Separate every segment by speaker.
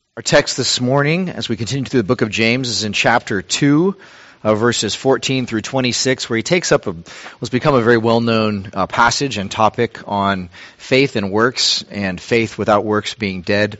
Speaker 1: Our text this morning, as we continue through the book of James, is in chapter 2, verses 14 through 26, where he takes up what's become a very well-known passage and topic on faith and works, and faith without works being dead.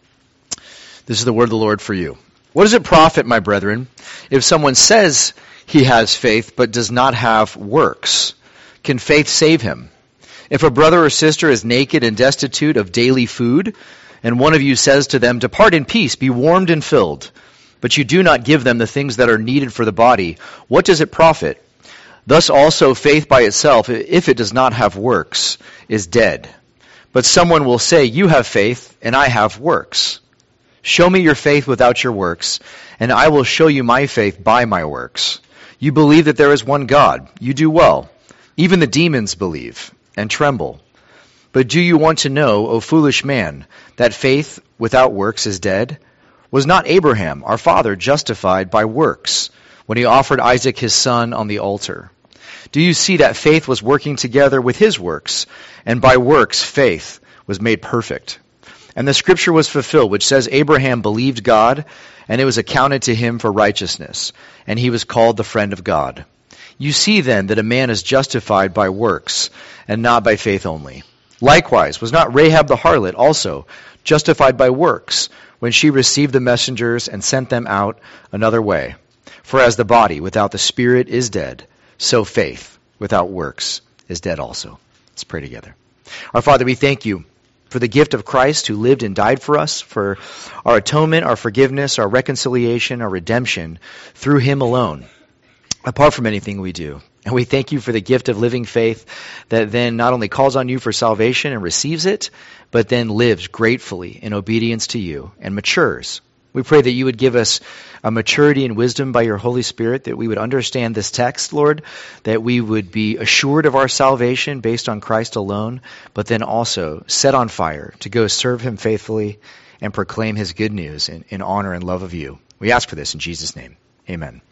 Speaker 1: This is the word of the Lord for you. What does it profit, my brethren, if someone says he has faith but does not have works? Can faith save him? If a brother or sister is naked and destitute of daily food, and one of you says to them, "Depart in peace, be warmed and filled," but you do not give them the things that are needed for the body, what does it profit? Thus also faith by itself, if it does not have works, is dead. But someone will say, "You have faith, and I have works. Show me your faith without your works, and I will show you my faith by my works. You believe that there is one God. You do well. Even the demons believe and tremble. But do you want to know, O foolish man, that faith without works is dead? Was not Abraham, our father, justified by works when he offered Isaac his son on the altar? Do you see that faith was working together with his works, and by works faith was made perfect? And the scripture was fulfilled, which says, Abraham believed God, and it was accounted to him for righteousness, and he was called the friend of God. You see then that a man is justified by works, and not by faith only. Likewise, was not Rahab the harlot also justified by works when she received the messengers and sent them out another way? For as the body without the spirit is dead, so faith without works is dead also. Let's pray together. Our Father, we thank you for the gift of Christ who lived and died for us, for our atonement, our forgiveness, our reconciliation, our redemption through him alone, apart from anything we do. And we thank you for the gift of living faith that then not only calls on you for salvation and receives it, but then lives gratefully in obedience to you and matures. We pray that you would give us a maturity and wisdom by your Holy Spirit, that we would understand this text, Lord, that we would be assured of our salvation based on Christ alone, but then also set on fire to go serve him faithfully and proclaim his good news in honor and love of you. We ask for this in Jesus' name. Amen.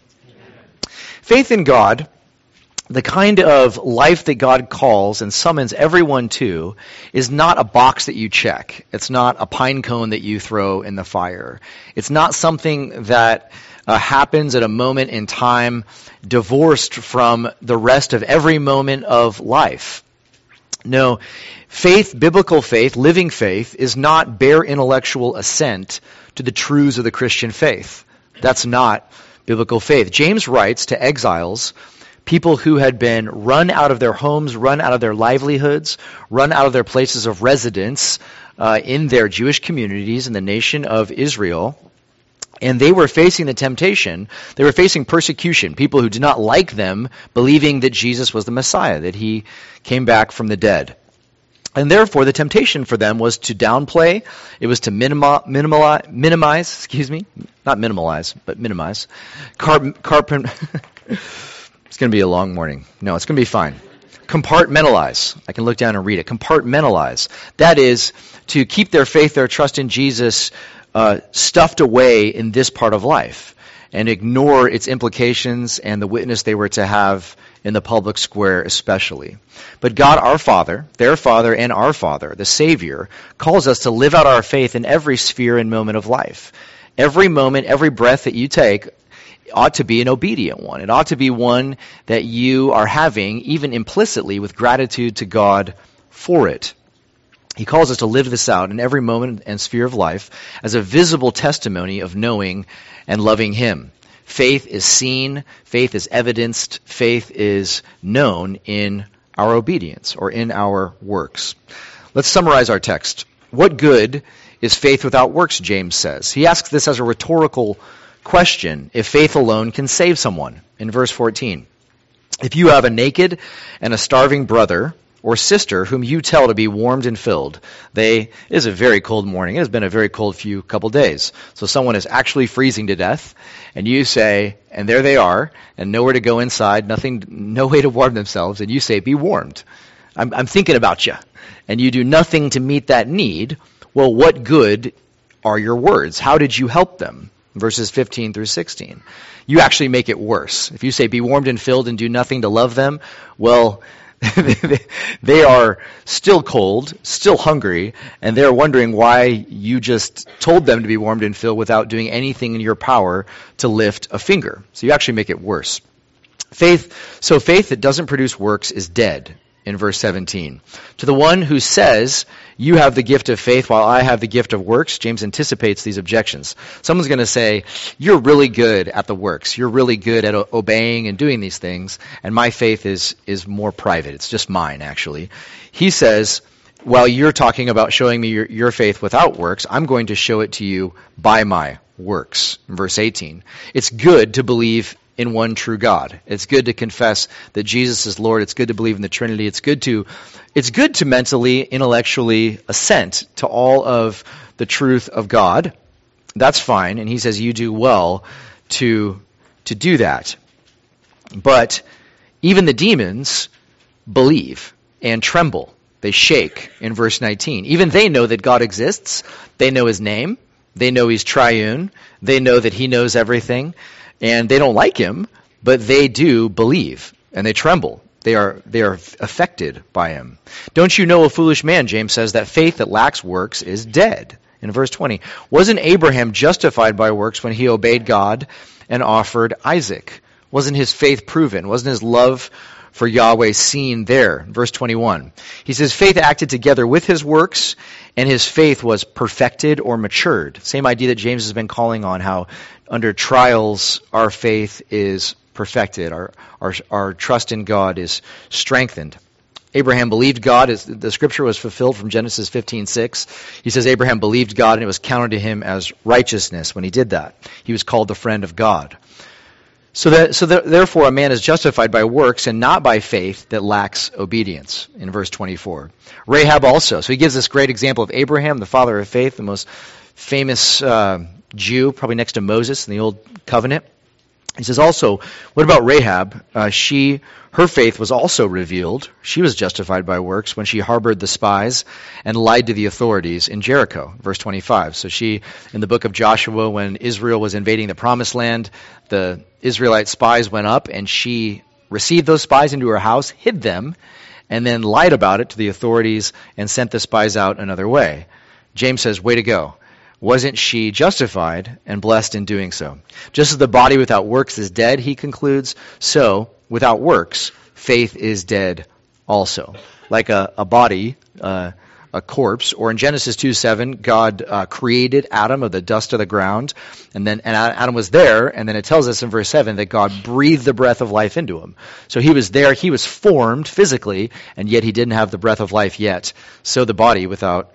Speaker 1: Faith in God, the kind of life that God calls and summons everyone to, is not a box that you check. It's not a pine cone that you throw in the fire. It's not something that happens at a moment in time divorced from the rest of every moment of life. No, faith, biblical faith, living faith, is not bare intellectual assent to the truths of the Christian faith. That's not biblical faith. James writes to exiles, people who had been run out of their homes, run out of their livelihoods, run out of their places of residence in their Jewish communities in the nation of Israel. And they were facing the temptation, they were facing persecution, people who did not like them believing that Jesus was the Messiah, that he came back from the dead. And therefore, the temptation for them was to downplay, it was to minimize, It's going to be a long morning. No, it's going to be fine. Compartmentalize. I can look down and read it. Compartmentalize. That is, to keep their faith, their trust in Jesus stuffed away in this part of life and ignore its implications and the witness they were to have in the public square especially. But God, our Father, their Father and our Father, the Savior, calls us to live out our faith in every sphere and moment of life. Every moment, every breath that you take ought to be an obedient one. It ought to be one that you are having, even implicitly, with gratitude to God for it. He calls us to live this out in every moment and sphere of life as a visible testimony of knowing and loving him. Faith is seen, faith is evidenced, faith is known in our obedience or in our works. Let's summarize our text. What good is faith without works, James says? He asks this as a rhetorical question, if faith alone can save someone. In verse 14, if you have a naked and a starving brother or sister whom you tell to be warmed and filled, it is a very cold morning. It has been a very cold couple days. So someone is actually freezing to death, and you say, and there they are, and nowhere to go inside, no way to warm themselves, and you say, be warmed. I'm thinking about you. And you do nothing to meet that need. Well, what good are your words? How did you help them? Verses 15 through 16. You actually make it worse. If you say, be warmed and filled and do nothing to love them, well, They are still cold, still hungry, and they're wondering why you just told them to be warmed and filled without doing anything in your power to lift a finger. So you actually make it worse. Faith that doesn't produce works is dead, in verse 17. To the one who says, you have the gift of faith while I have the gift of works, James anticipates these objections. Someone's going to say, you're really good at the works. You're really good at obeying and doing these things, and my faith is more private. It's just mine, actually. He says, while you're talking about showing me your faith without works, I'm going to show it to you by my works. In verse 18, it's good to believe in one true God. It's good to confess that Jesus is Lord. It's good to believe in the Trinity. It's good to mentally, intellectually assent to all of the truth of God. That's fine. And he says you do well to do that. But even the demons believe and tremble. They shake in verse 19. Even they know that God exists. They know his name. They know he's triune. They know that he knows everything. And they don't like him, but they do believe, and they tremble. They are affected by him. Don't you know, a foolish man, James says, that faith that lacks works is dead. In verse 20, wasn't Abraham justified by works when he obeyed God and offered Isaac? Wasn't his faith proven? Wasn't his love for Yahweh seen there? Verse 21, he says, faith acted together with his works, and his faith was perfected or matured. Same idea that James has been calling on, how under trials our faith is perfected, our trust in God is strengthened. Abraham believed God. The scripture was fulfilled from Genesis 15:6. He says Abraham believed God, and it was counted to him as righteousness when he did that. He was called the friend of God. Therefore, a man is justified by works and not by faith that lacks obedience, in verse 24. Rahab also. So he gives this great example of Abraham, the father of faith, the most famous Jew, probably next to Moses in the Old Covenant. He says also, what about Rahab? Her faith was also revealed. She was justified by works when she harbored the spies and lied to the authorities in Jericho, verse 25. So she, in the book of Joshua, when Israel was invading the Promised Land, the Israelite spies went up, and she received those spies into her house, hid them, and then lied about it to the authorities and sent the spies out another way. James says, way to go. Wasn't she justified and blessed in doing so? Just as the body without works is dead, he concludes, so without works, faith is dead also. Like a body, a corpse, or in Genesis 2:7, God created Adam of the dust of the ground, and Adam was there, and then it tells us in verse 7 that God breathed the breath of life into him. So he was there, he was formed physically, and yet he didn't have the breath of life yet. So the body without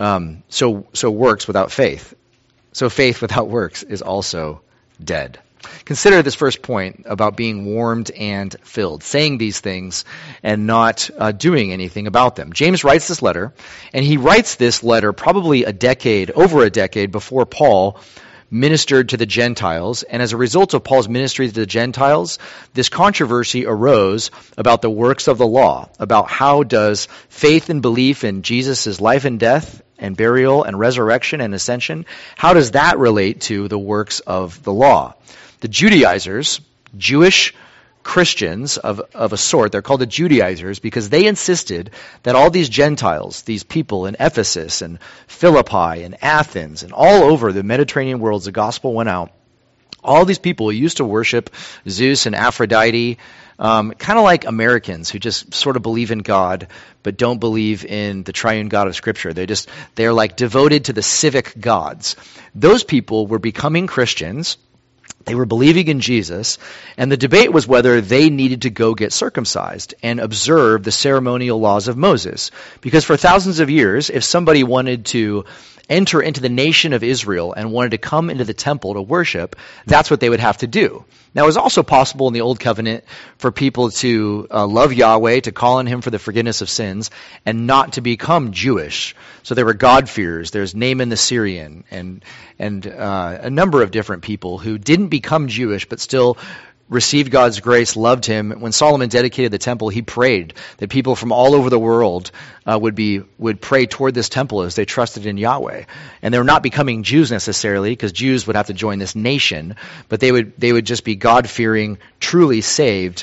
Speaker 1: so works without faith. So faith without works is also dead. Consider this first point about being warmed and filled, saying these things and not doing anything about them. James writes this letter, and he writes this letter probably over a decade before Paul ministered to the Gentiles, and as a result of Paul's ministry to the Gentiles, this controversy arose about the works of the law, about how does faith and belief in Jesus' life and death and burial and resurrection and ascension, how does that relate to the works of the law? The Judaizers, Jewish Christians of a sort, they're called the Judaizers because they insisted that all these Gentiles, these people in Ephesus and Philippi and Athens and all over the Mediterranean world as the gospel went out, all these people used to worship Zeus and Aphrodite, kind of like Americans who just sort of believe in God but don't believe in the triune God of Scripture. They're like devoted to the civic gods. Those people were becoming Christians. They were believing in Jesus, and the debate was whether they needed to go get circumcised and observe the ceremonial laws of Moses. Because for thousands of years, if somebody wanted to enter into the nation of Israel and wanted to come into the temple to worship, that's what they would have to do. Now, it was also possible in the Old Covenant for people to love Yahweh, to call on him for the forgiveness of sins, and not to become Jewish. So there were God-fearers. There's Naaman the Syrian, and a number of different people who didn't become Jewish but still received God's grace, loved him. When Solomon dedicated the temple, he prayed that people from all over the world would pray toward this temple as they trusted in Yahweh. And they were not becoming Jews necessarily, because Jews would have to join this nation, but they would just be God-fearing, truly saved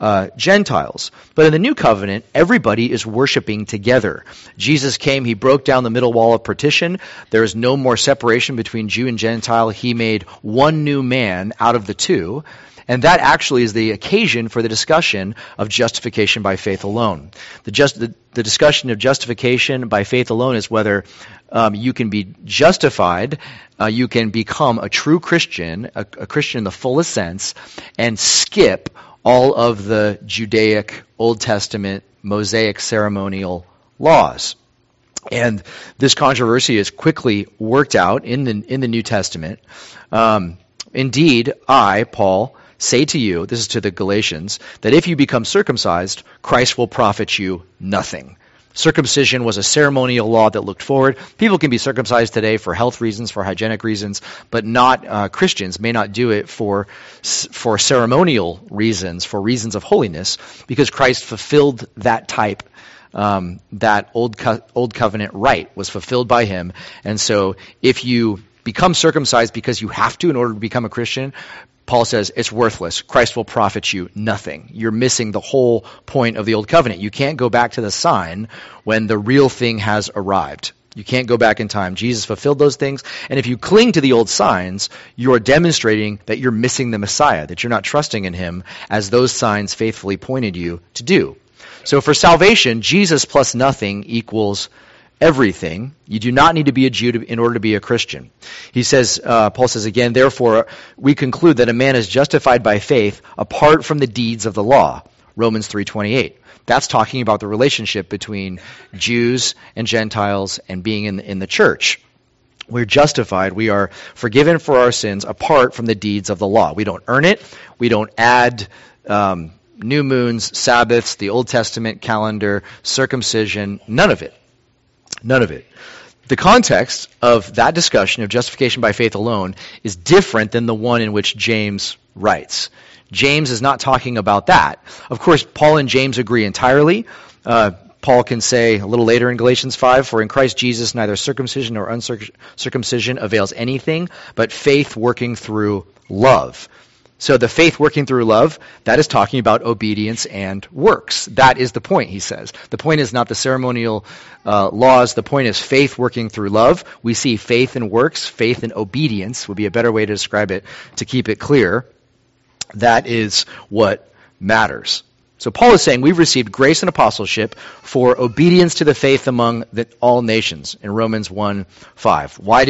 Speaker 1: Gentiles. But in the new covenant, everybody is worshiping together. Jesus came, he broke down the middle wall of partition. There is no more separation between Jew and Gentile. He made one new man out of the two. And that actually is the occasion for the discussion of justification by faith alone. The discussion of justification by faith alone is whether you can be justified, you can become a true Christian, a Christian in the fullest sense, and skip all of the Judaic, Old Testament, Mosaic ceremonial laws. And this controversy is quickly worked out in the New Testament. Indeed, I, Paul, say to you, this is to the Galatians, that if you become circumcised, Christ will profit you nothing. Circumcision was a ceremonial law that looked forward. People can be circumcised today for health reasons, for hygienic reasons, but not Christians may not do it for ceremonial reasons, for reasons of holiness, because Christ fulfilled that type. That old covenant rite was fulfilled by him. And so if you become circumcised because you have to in order to become a Christian, Paul says it's worthless. Christ will profit you nothing. You're missing the whole point of the old covenant. You can't go back to the sign when the real thing has arrived. You can't go back in time. Jesus fulfilled those things. And if you cling to the old signs, you are demonstrating that you're missing the Messiah, that you're not trusting in him as those signs faithfully pointed you to do. So for salvation, Jesus plus nothing equals everything. You do not need to be a Jew in order to be a Christian. He says, Paul says again, therefore, we conclude that a man is justified by faith apart from the deeds of the law. Romans 3:28. That's talking about the relationship between Jews and Gentiles and being in the church. We're justified. We are forgiven for our sins apart from the deeds of the law. We don't earn it. We don't add new moons, Sabbaths, the Old Testament calendar, circumcision, none of it. None of it. The context of that discussion of justification by faith alone is different than the one in which James writes. James is not talking about that. Of course, Paul and James agree entirely. Paul can say a little later in Galatians 5, for in Christ Jesus neither circumcision nor uncircumcision avails anything, but faith working through love. So the faith working through love, that is talking about obedience and works. That is the point, he says. The point is not the ceremonial laws. The point is faith working through love. We see faith and works, faith and obedience would be a better way to describe it, to keep it clear. That is what matters. So Paul is saying we've received grace and apostleship for obedience to the faith among all nations in Romans 1:5. Why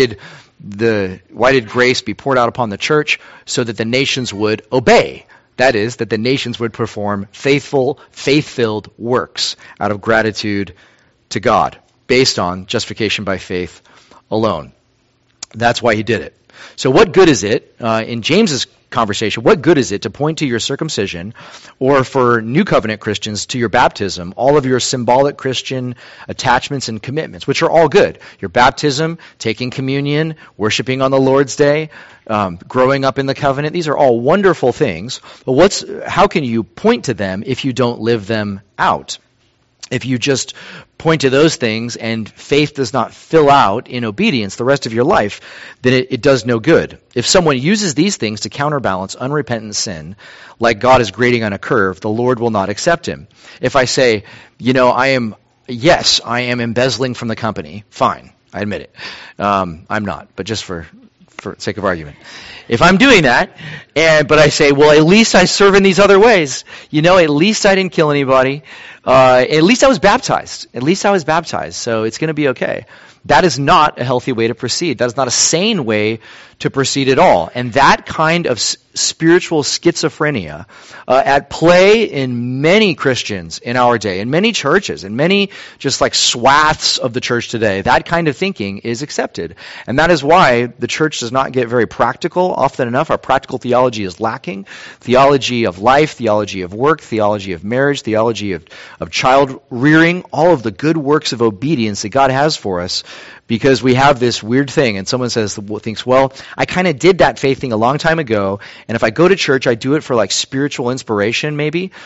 Speaker 1: did grace be poured out upon the church? So that the nations would obey. That is, that the nations would perform faithful, faith-filled works out of gratitude to God, based on justification by faith alone. That's why he did it. So what good is it, in James's conversation, what good is it to point to your circumcision, or for New Covenant Christians to your baptism, all of your symbolic Christian attachments and commitments, which are all good. Your baptism, taking communion, worshiping on the Lord's Day, growing up in the covenant, these are all wonderful things. But how can you point to them if you don't live them out? If you just point to those things and faith does not fill out in obedience the rest of your life, then it does no good. If someone uses these things to counterbalance unrepentant sin, like God is grading on a curve, the Lord will not accept him. If I say, I am embezzling from the company, fine, I admit it. I'm not, but just for sake of argument. If I'm doing that, but I say, well, at least I serve in these other ways. At least I didn't kill anybody. At least I was baptized. So it's going to be okay. That is not a healthy way to proceed. That is not a sane way to proceed at all. And that kind of spiritual schizophrenia at play in many Christians in our day, in many churches, in many just like swaths of the church today, that kind of thinking is accepted. And that is why the church does not get very practical. Often enough, our practical theology is lacking. Theology of life, theology of work, theology of marriage, theology of child rearing, all of the good works of obedience that God has for us, because we have this weird thing, and someone thinks, well, I kind of did that faith thing a long time ago, and if I go to church, I do it for like spiritual inspiration maybe,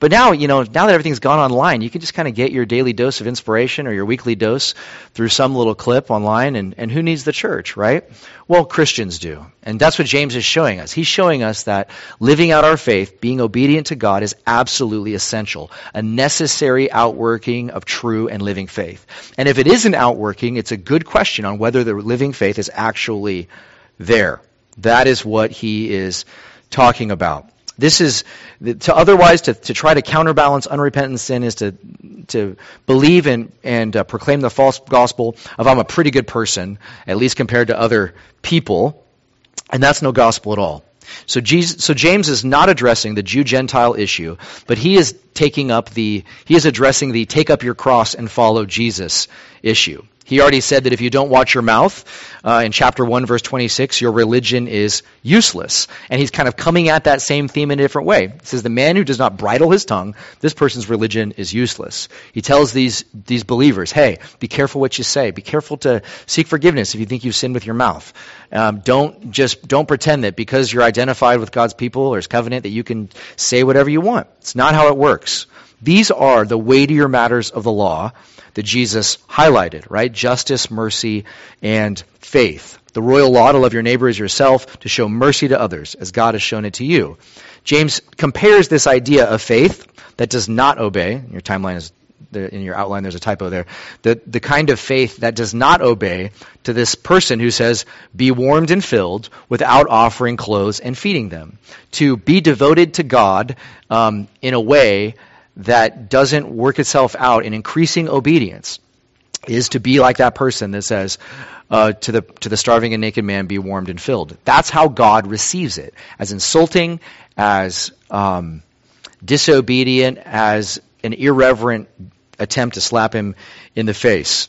Speaker 1: But now, now that everything's gone online, you can just kind of get your daily dose of inspiration or your weekly dose through some little clip online, and who needs the church, right? Well, Christians do. And that's what James is showing us. He's showing us that living out our faith, being obedient to God, is absolutely essential, a necessary outworking of true and living faith. And if it isn't outworking, it's a good question on whether the living faith is actually there. That is what he is talking about. This is to try to counterbalance unrepentant sin is to believe and proclaim the false gospel of I'm a pretty good person, at least compared to other people, and that's no gospel at all. So James is not addressing the Jew-Gentile issue, but he is addressing the take up your cross and follow Jesus issue. He already said that if you don't watch your mouth, in chapter 1, verse 26, your religion is useless. And he's kind of coming at that same theme in a different way. He says, the man who does not bridle his tongue, this person's religion is useless. He tells these believers, hey, be careful what you say. Be careful to seek forgiveness if you think you've sinned with your mouth. Don't pretend that because you're identified with God's people or his covenant that you can say whatever you want. It's not how it works. These are the weightier matters of the law that Jesus highlighted, right? Justice, mercy, and faith. The royal law to love your neighbor as yourself, to show mercy to others as God has shown it to you. James compares this idea of faith that does not obey. Your timeline is in your outline, there's a typo there. The kind of faith that does not obey to this person who says, be warmed and filled without offering clothes and feeding them. To be devoted to God in a way that doesn't work itself out in increasing obedience is to be like that person that says to the starving and naked man, be warmed and filled. That's how God receives it, as insulting, as disobedient, as an irreverent attempt to slap him in the face.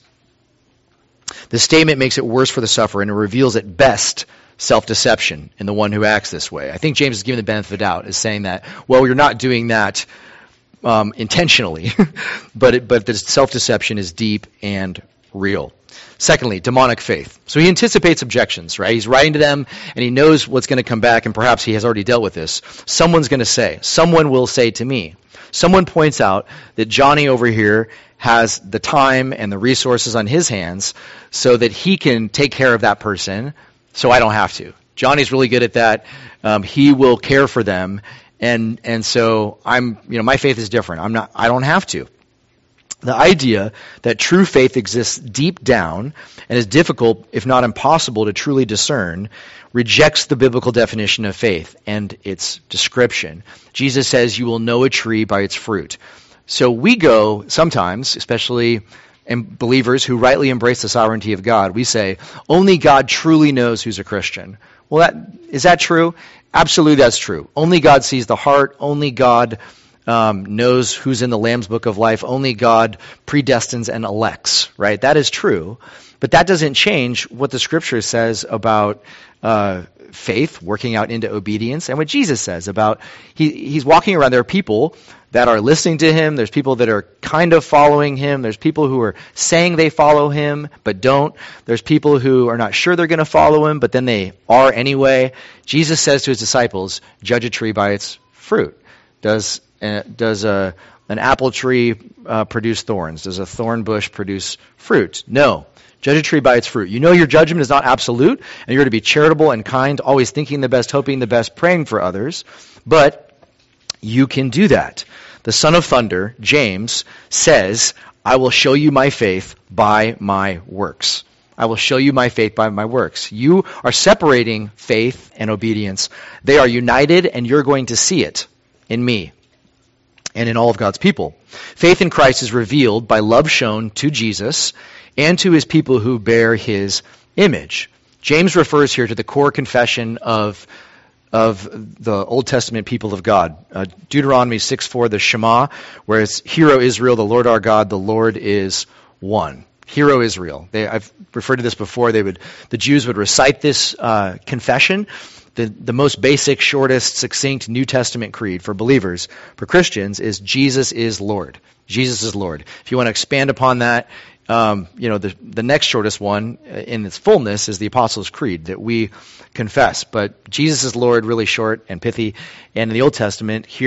Speaker 1: The statement makes it worse for the sufferer, and it reveals at best self-deception in the one who acts this way. I think James is giving the benefit of the doubt, is saying that, well, you're not doing that intentionally, but the self-deception is deep and real. Secondly, demonic faith. So he anticipates objections, right? He's writing to them, and he knows what's going to come back, and perhaps he has already dealt with this. Someone will say to me. Someone points out that Johnny over here has the time and the resources on his hands so that he can take care of that person, so I don't have to. Johnny's really good at that. He will care for them. And so my faith is different. I don't have to. The idea that true faith exists deep down and is difficult, if not impossible, to truly discern, rejects the biblical definition of faith and its description. Jesus says, you will know a tree by its fruit. So we go sometimes, especially believers who rightly embrace the sovereignty of God, we say, only God truly knows who's a Christian. Well, is that true? Absolutely, that's true. Only God sees the heart. Only God knows who's in the Lamb's Book of Life. Only God predestines and elects, right? That is true. But that doesn't change what the Scripture says about faith working out into obedience, and what Jesus says about he's walking around. There are people that are listening to him. There's people that are kind of following him. There's people who are saying they follow him but don't. There's people who are not sure they're going to follow him, but then they are anyway. Jesus says to his disciples, judge a tree by its fruit. Does an apple tree produce thorns? Does a thorn bush produce fruit? No. Judge a tree by its fruit. You know your judgment is not absolute, and you're to be charitable and kind, always thinking the best, hoping the best, praying for others. But you can do that. The Son of Thunder, James, says, I will show you my faith by my works. I will show you my faith by my works. You are separating faith and obedience. They are united, and you're going to see it in me and in all of God's people. Faith in Christ is revealed by love shown to Jesus and to his people who bear his image. James refers here to the core confession of the Old Testament people of God. Deuteronomy 6:4, the Shema, where it's, Hear, O Israel, the Lord our God, the Lord is one. Hear, O Israel. I've referred to this before. The Jews would recite this confession, the most basic, shortest, succinct New Testament creed for believers. For Christians, is Jesus is Lord. Jesus is Lord. If you want to expand upon that, the next shortest one in its fullness is the Apostles' Creed that we confess. But Jesus is Lord, really short and pithy. And in the Old Testament, Hear,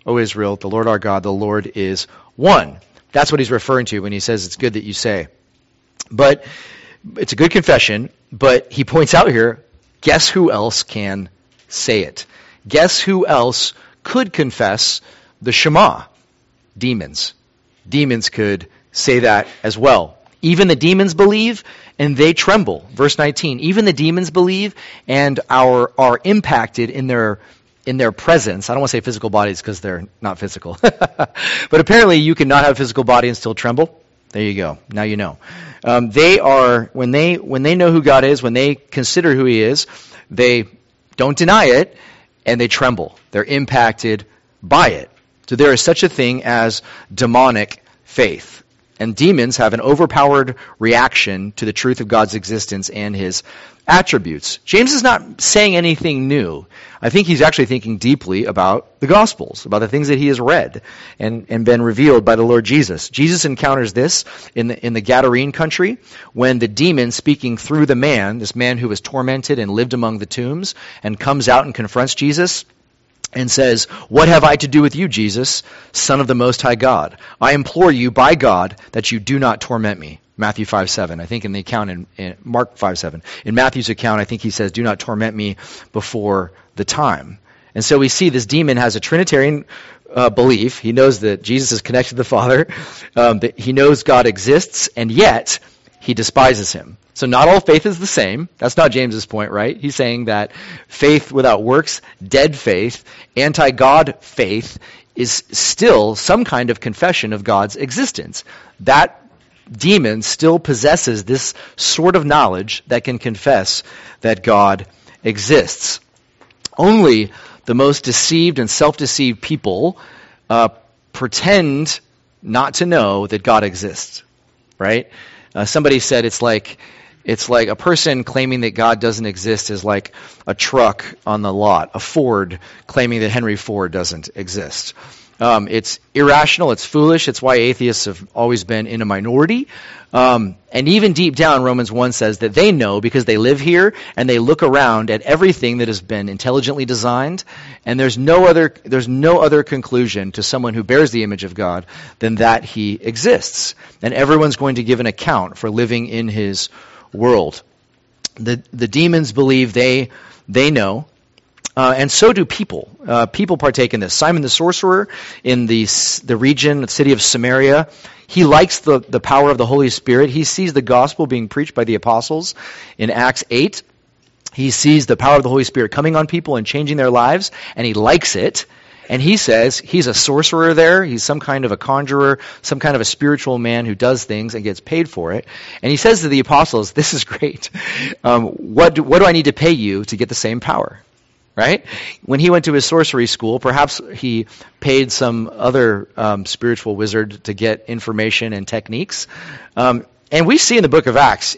Speaker 1: O Israel, the Lord our God, the Lord is one. That's what he's referring to when he says it's good that you say. But it's a good confession, but he points out here, guess who else can say it? Guess who else could confess the Shema? Demons. Demons could say that as well. Even the demons believe, and they tremble. Verse 19, even the demons believe and are impacted in their presence. I don't want to say physical bodies because they're not physical. But apparently you cannot have a physical body and still tremble. There you go. Now you know. They are, when they know who God is, when they consider who he is, they don't deny it, and they tremble. They're impacted by it. So there is such a thing as demonic faith. And demons have an overpowered reaction to the truth of God's existence and his attributes. James is not saying anything new. I think he's actually thinking deeply about the Gospels, about the things that he has read and been revealed by the Lord Jesus. Jesus encounters this in the Gadarene country when the demon speaking through the man, this man who was tormented and lived among the tombs, and comes out and confronts Jesus and says, "What have I to do with you, Jesus, Son of the Most High God? I implore you by God that you do not torment me." Matthew 5:7. I think in the account in Mark 5:7. In Matthew's account, I think he says, "Do not torment me before the time." And so we see this demon has a Trinitarian belief. He knows that Jesus is connected to the Father. That he knows God exists, and yet he despises him. So not all faith is the same. That's not James's point, right? He's saying that faith without works, dead faith, anti-God faith, is still some kind of confession of God's existence. That demon still possesses this sort of knowledge that can confess that God exists. Only the most deceived and self-deceived people pretend not to know that God exists, right? Somebody said it's like a person claiming that God doesn't exist is like a truck on the lot, a Ford claiming that Henry Ford doesn't exist. It's irrational, it's foolish, it's why atheists have always been in a minority. And even deep down, Romans 1 says that they know because they live here and they look around at everything that has been intelligently designed, and there's no other conclusion to someone who bears the image of God than that he exists. And everyone's going to give an account for living in his world. The demons believe they know, and so do people. People partake in this. Simon the sorcerer in the region, the city of Samaria, he likes the power of the Holy Spirit. He sees the gospel being preached by the apostles in Acts 8. He sees the power of the Holy Spirit coming on people and changing their lives, and he likes it. And he says he's a sorcerer there. He's some kind of a conjurer, some kind of a spiritual man who does things and gets paid for it. And he says to the apostles, "This is great. What do I need to pay you to get the same power?" Right? When he went to his sorcery school, perhaps he paid some other spiritual wizard to get information and techniques. And we see in the book of Acts,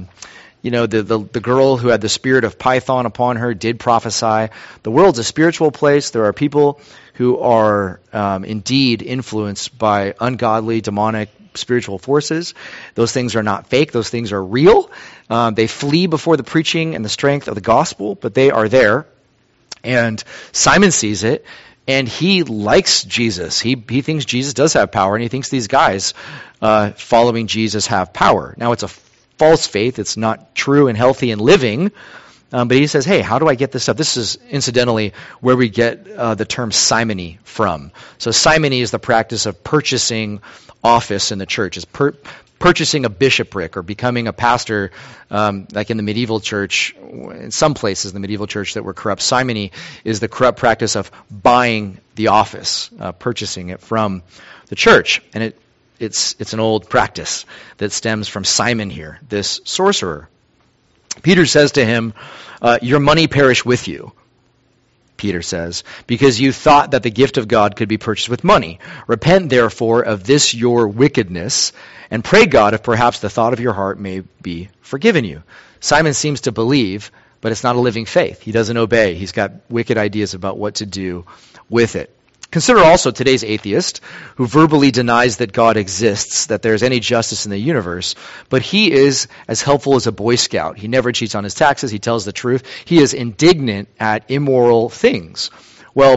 Speaker 1: the girl who had the spirit of Python upon her did prophesy. The world's a spiritual place. There are people who are indeed influenced by ungodly, demonic, spiritual forces. Those things are not fake. Those things are real. They flee before the preaching and the strength of the gospel, but they are there. And Simon sees it, and he likes Jesus. He thinks Jesus does have power, and he thinks these guys following Jesus have power. Now, it's a false faith. It's not true and healthy and living. But he says, hey, how do I get this stuff? This is, incidentally, where we get the term simony from. So simony is the practice of purchasing office in the church. It's purchasing a bishopric or becoming a pastor, like in the medieval church, in some places in the medieval church that were corrupt. Simony is the corrupt practice of buying the office, purchasing it from the church. And it's an old practice that stems from Simon here, this sorcerer. Peter says to him, your money perish with you, Peter says, because you thought that the gift of God could be purchased with money. Repent, therefore, of this your wickedness, and pray God if perhaps the thought of your heart may be forgiven you. Simon seems to believe, but it's not a living faith. He doesn't obey. He's got wicked ideas about what to do with it. Consider also today's atheist who verbally denies that God exists, that there's any justice in the universe, but he is as helpful as a Boy Scout. He never cheats on his taxes. He tells the truth. He is indignant at immoral things. Well,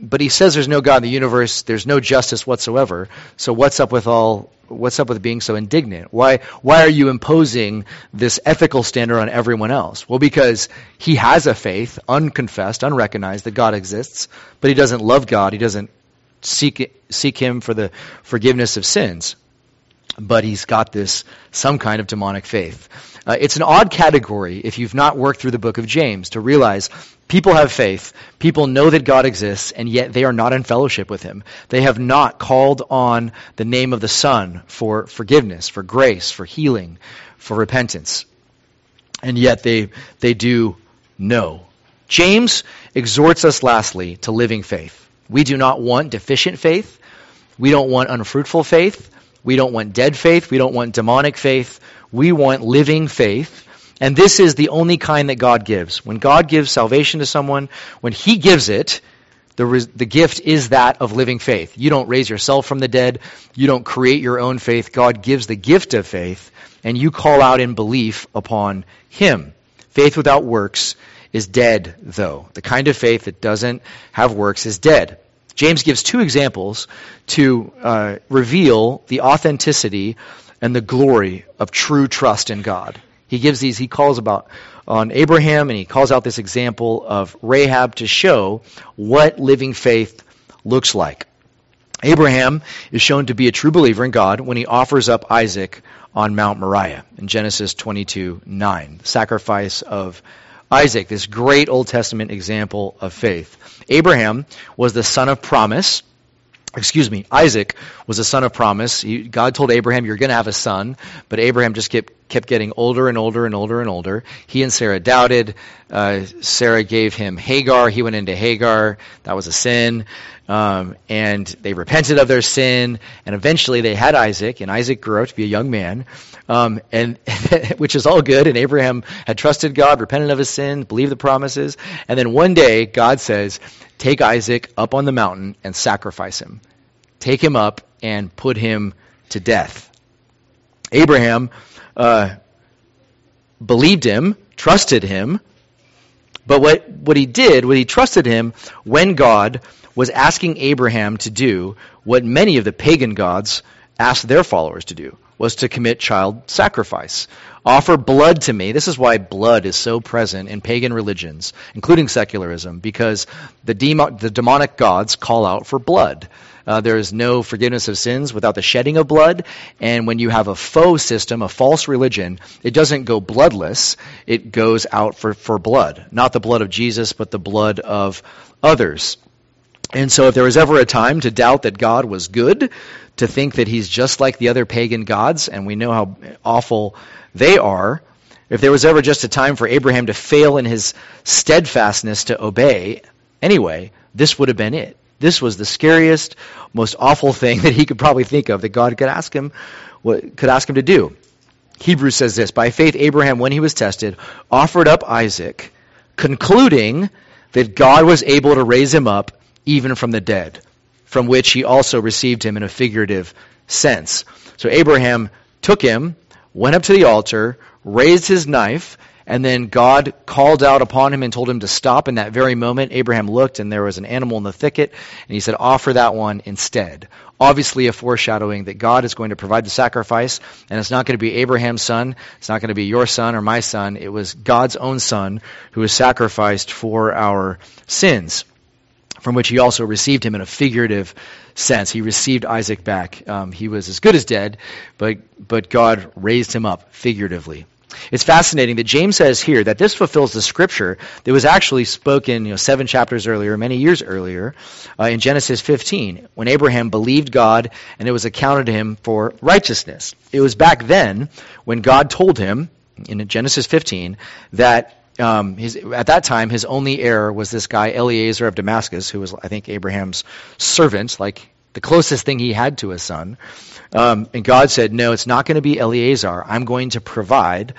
Speaker 1: but he says there's no God in the universe, there's no justice whatsoever. So what's up with being so indignant? Why are you imposing this ethical standard on everyone else? Well, because he has a faith, unconfessed, unrecognized, that God exists, but he doesn't love God. He doesn't seek him for the forgiveness of sins. But he's got some kind of demonic faith. It's an odd category, if you've not worked through the book of James, to realize people have faith, people know that God exists, and yet they are not in fellowship with him. They have not called on the name of the Son for forgiveness, for grace, for healing, for repentance. And yet they do know. James exhorts us lastly to living faith. We do not want deficient faith. We don't want unfruitful faith. We don't want dead faith. We don't want demonic faith. We want living faith. And this is the only kind that God gives. When God gives salvation to someone, when he gives it, the gift is that of living faith. You don't raise yourself from the dead. You don't create your own faith. God gives the gift of faith, and you call out in belief upon him. Faith without works is dead, though. The kind of faith that doesn't have works is dead. James gives two examples to reveal the authenticity and the glory of true trust in God. He calls on Abraham, and he calls out this example of Rahab to show what living faith looks like. Abraham is shown to be a true believer in God when he offers up Isaac on Mount Moriah in Genesis 22:9, the sacrifice of Isaac, this great Old Testament example of faith. Abraham was the son of promise. Isaac was the son of promise. God told Abraham, you're going to have a son, but Abraham just kept getting older and older and older and older. He and Sarah doubted. Sarah gave him Hagar. He went into Hagar. That was a sin. And they repented of their sin, and eventually they had Isaac, and Isaac grew up to be a young man, and which is all good, and Abraham had trusted God, repented of his sins, believed the promises, and then one day God says, take Isaac up on the mountain and sacrifice him. Take him up and put him to death. Abraham believed him, trusted him, but what he trusted him when God was asking Abraham to do what many of the pagan gods asked their followers to do, was to commit child sacrifice. Offer blood to me. This is why blood is so present in pagan religions, including secularism, because the demonic gods call out for blood. There is no forgiveness of sins without the shedding of blood, and when you have a faux system, a false religion, it doesn't go bloodless, it goes out for blood. Not the blood of Jesus, but the blood of others. And so if there was ever a time to doubt that God was good, to think that he's just like the other pagan gods, and we know how awful they are, if there was ever just a time for Abraham to fail in his steadfastness to obey, anyway, this would have been it. This was the scariest, most awful thing that he could probably think of that God could ask him to do. Hebrews says this, by faith Abraham, when he was tested, offered up Isaac, concluding that God was able to raise him up even from the dead, from which he also received him in a figurative sense. So Abraham took him, went up to the altar, raised his knife, and then God called out upon him and told him to stop. In that very moment, Abraham looked, and there was an animal in the thicket, and he said, offer that one instead. Obviously a foreshadowing that God is going to provide the sacrifice, and it's not going to be Abraham's son, it's not going to be your son or my son, it was God's own son who was sacrificed for our sins, from which he also received him in a figurative sense. He received Isaac back. He was as good as dead, but God raised him up figuratively. It's fascinating that James says here that this fulfills the scripture that was actually spoken 7 chapters earlier, many years earlier, in Genesis 15, when Abraham believed God and it was accounted to him for righteousness. It was back then when God told him, in Genesis 15, that at that time, his only heir was this guy, Eliezer of Damascus, who was, I think, Abraham's servant, like the closest thing he had to a son. And God said, no, it's not going to be Eliezer. I'm going to provide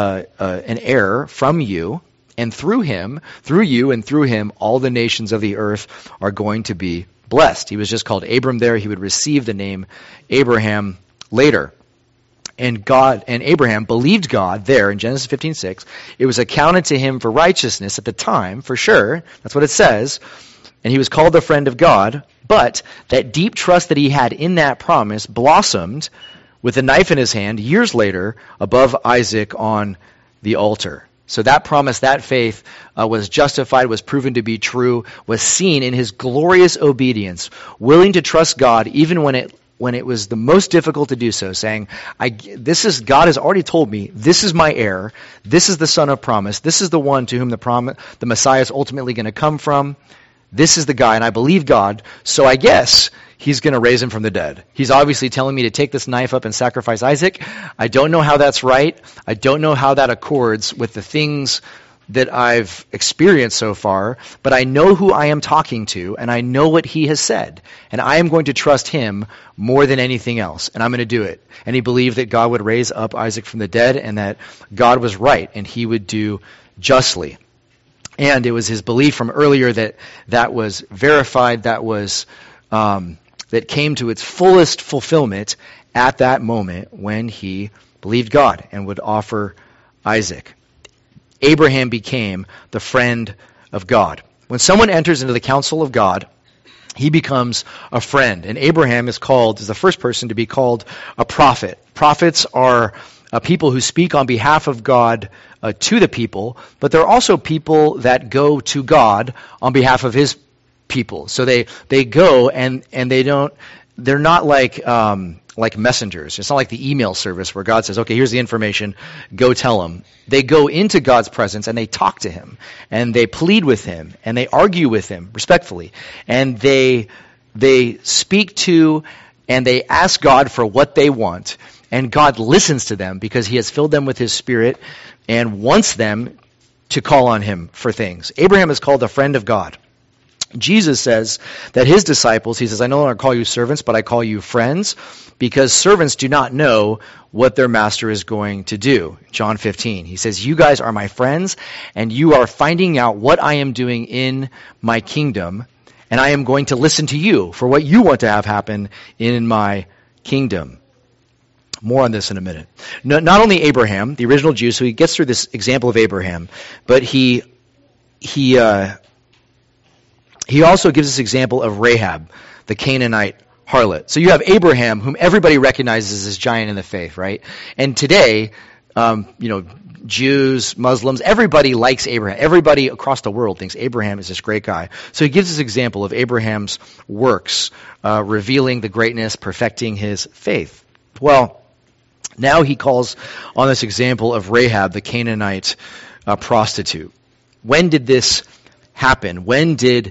Speaker 1: an heir from you, and through you and through him, all the nations of the earth are going to be blessed. He was just called Abram there. He would receive the name Abraham later. And Abraham believed God there in Genesis 15:6. It was accounted to him for righteousness at the time, for sure. That's what it says. and he was called the friend of God, but that deep trust that he had in that promise blossomed with a knife in his hand years later above Isaac on the altar. So that promise, that faith was justified, was proven to be true, was seen in his glorious obedience, willing to trust God even when it was the most difficult to do so, saying, God has already told me, this is my heir, this is the son of promise, this is the one to whom the Messiah is ultimately going to come from, this is the guy, and I believe God, so I guess he's going to raise him from the dead. He's obviously telling me to take this knife up and sacrifice Isaac. I don't know how that's right. I don't know how that accords with the things that I've experienced so far, but I know who I am talking to, and I know what he has said, and I am going to trust him more than anything else, and I'm going to do it. And he believed that God would raise up Isaac from the dead, and that God was right, and he would do justly. And it was his belief from earlier that was verified, that came to its fullest fulfillment at that moment when he believed God and would offer Isaac. Abraham became the friend of God. When someone enters into the counsel of God, he becomes a friend. And Abraham is the first person to be called a prophet. Prophets are people who speak on behalf of God to the people, but they're also people that go to God on behalf of his people. So they go and they're not like messengers. It's not like the email service where God says, okay, here's the information, go tell them. They go into God's presence and they talk to him and they plead with him and they argue with him respectfully and they speak to and they ask God for what they want, and God listens to them because he has filled them with his Spirit and wants them to call on him for things. Abraham is called a friend of God. Jesus says that his disciples, he says, I no longer call you servants, but I call you friends, because servants do not know what their master is going to do. John 15, he says, you guys are my friends, and you are finding out what I am doing in my kingdom, and I am going to listen to you for what you want to have happen in my kingdom. More on this in a minute. Not only Abraham, the original Jew, so he gets through this example of Abraham, but he also gives this example of Rahab, the Canaanite harlot. So you have Abraham, whom everybody recognizes as giant in the faith, right? And today, Jews, Muslims, everybody likes Abraham. Everybody across the world thinks Abraham is this great guy. So he gives this example of Abraham's works, revealing the greatness, perfecting his faith. Well, now he calls on this example of Rahab, the Canaanite prostitute. When did this happen? When did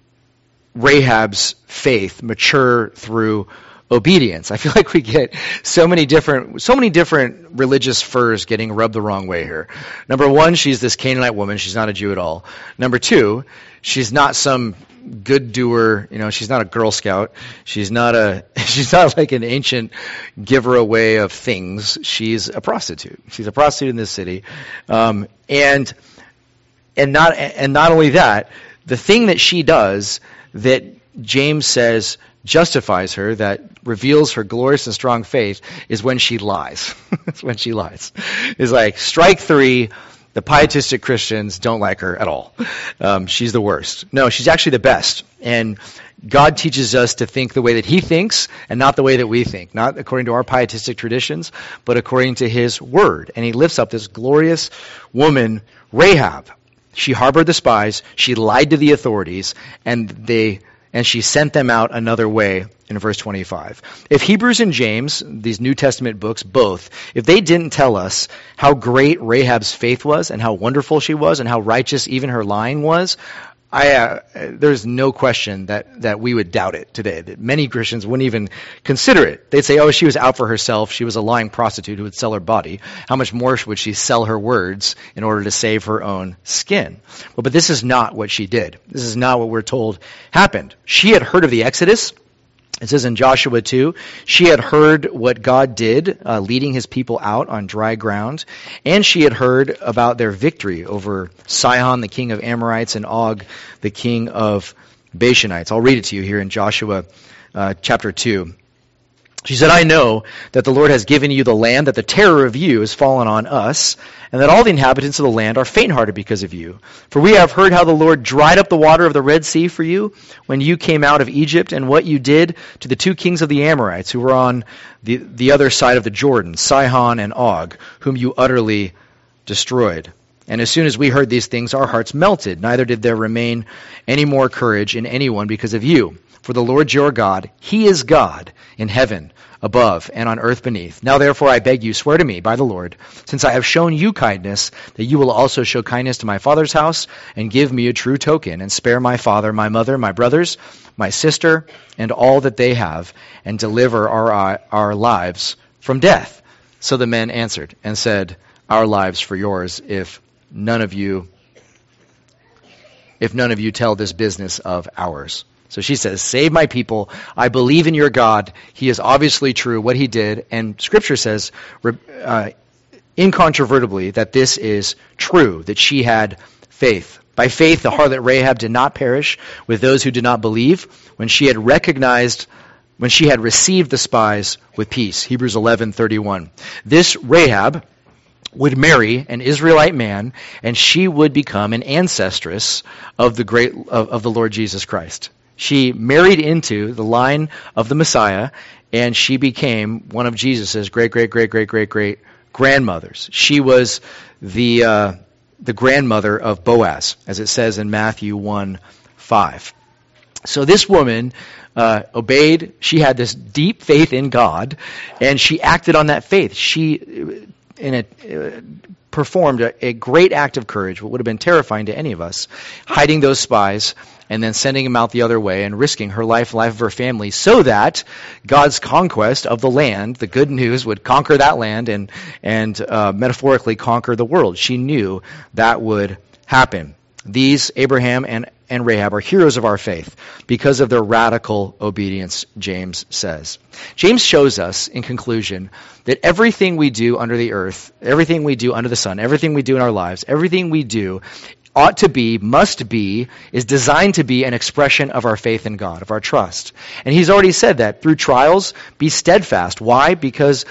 Speaker 1: Rahab's faith mature through obedience? I feel like we get so many different religious furs getting rubbed the wrong way here. Number one, she's this Canaanite woman. She's not a Jew at all. Number two, she's not some good doer. She's not a Girl Scout. She's not like an ancient giver away of things. She's a prostitute. She's a prostitute in this city, and not only that, the thing that she does that James says justifies her, that reveals her glorious and strong faith, is when she lies. It's when she lies. It's like strike three. The pietistic Christians don't like her at all. She's the worst. No, she's actually the best. And God teaches us to think the way that he thinks and not the way that we think. Not according to our pietistic traditions, but according to his word. And he lifts up this glorious woman, Rahab. She harbored the spies, she lied to the authorities, and she sent them out another way in verse 25. If Hebrews and James, these New Testament books, both, if they didn't tell us how great Rahab's faith was and how wonderful she was and how righteous even her lying was, there's no question that we would doubt it today, that many Christians wouldn't even consider it. They'd say, oh, she was out for herself. She was a lying prostitute who would sell her body. How much more would she sell her words in order to save her own skin? Well, but this is not what she did. This is not what we're told happened. She had heard of the Exodus. It says in Joshua 2, she had heard what God did, leading his people out on dry ground, and she had heard about their victory over Sihon, the king of Amorites, and Og, the king of Bashanites. I'll read it to you here in Joshua chapter 2. She said, I know that the Lord has given you the land, that the terror of you has fallen on us, and that all the inhabitants of the land are faint-hearted because of you. For we have heard how the Lord dried up the water of the Red Sea for you when you came out of Egypt, and what you did to the two kings of the Amorites who were on the other side of the Jordan, Sihon and Og, whom you utterly destroyed. And as soon as we heard these things, our hearts melted. Neither did there remain any more courage in anyone because of you. For the Lord your God, He is God in heaven above and on earth beneath. Now therefore I beg you, swear to me by the Lord, since I have shown you kindness, that you will also show kindness to my father's house, and give me a true token, and spare my father, my mother, my brothers, my sister, and all that they have, and deliver our lives from death. So the men answered and said, our lives for yours, if none of you tell this business of ours. So she says, save my people. I believe in your God. He is obviously true, what he did. And Scripture says incontrovertibly that this is true, that she had faith. By faith, the harlot Rahab did not perish with those who did not believe when she had received the spies with peace. Hebrews 11:31. This Rahab would marry an Israelite man, and she would become an ancestress of the Lord Jesus Christ. She married into the line of the Messiah, and she became one of Jesus' great-great-great-great-great-grandmothers. She was the grandmother of Boaz, as it says in Matthew 1:5. So this woman obeyed. She had this deep faith in God, and she acted on that faith. She performed a great act of courage, what would have been terrifying to any of us, hiding those spies and then sending them out the other way and risking her life of her family so that God's conquest of the land, the good news, would conquer that land and metaphorically conquer the world. She knew that would happen. These, Abraham and Rahab, are heroes of our faith because of their radical obedience, James says. James shows us, in conclusion, that everything we do under the earth, everything we do under the sun, everything we do in our lives, everything we do ought to be, must be, is designed to be an expression of our faith in God, of our trust. And he's already said that through trials, be steadfast. Why? Because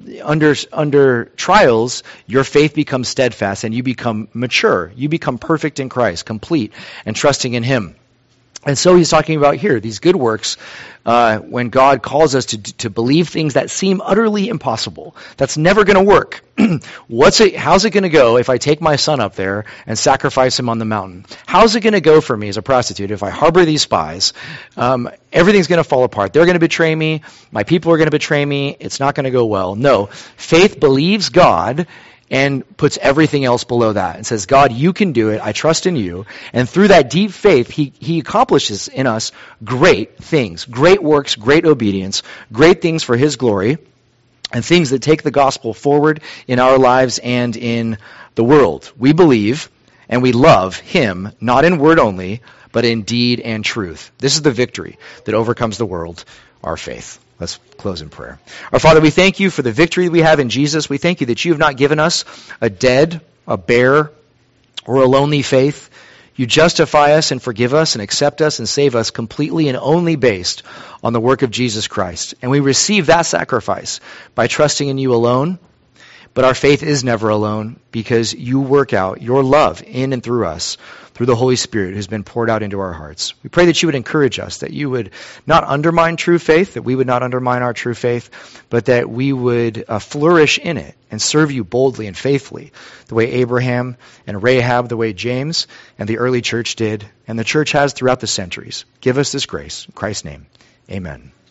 Speaker 1: under trials, your faith becomes steadfast and you become mature. You become perfect in Christ, complete and trusting in Him. And so he's talking about here, these good works, when God calls us to believe things that seem utterly impossible. That's never going to work. How's it going to go if I take my son up there and sacrifice him on the mountain? How's it going to go for me as a prostitute if I harbor these spies? Everything's going to fall apart. They're going to betray me. My people are going to betray me. It's not going to go well. No. Faith believes God and puts everything else below that and says, God, you can do it. I trust in you. And through that deep faith, he accomplishes in us great things, great works, great obedience, great things for His glory, and things that take the gospel forward in our lives and in the world. We believe and we love Him, not in word only, but in deed and truth. This is the victory that overcomes the world, our faith. Let's close in prayer. Our Father, we thank you for the victory we have in Jesus. We thank you that you have not given us a dead, a bare, or a lonely faith. You justify us and forgive us and accept us and save us completely and only based on the work of Jesus Christ. And we receive that sacrifice by trusting in you alone. But our faith is never alone because you work out your love in and through us, through the Holy Spirit who's been poured out into our hearts. We pray that you would encourage us, that you would not undermine true faith, that we would not undermine our true faith, but that we would flourish in it and serve you boldly and faithfully, the way Abraham and Rahab, the way James and the early church did, and the church has throughout the centuries. Give us this grace. In Christ's name, amen.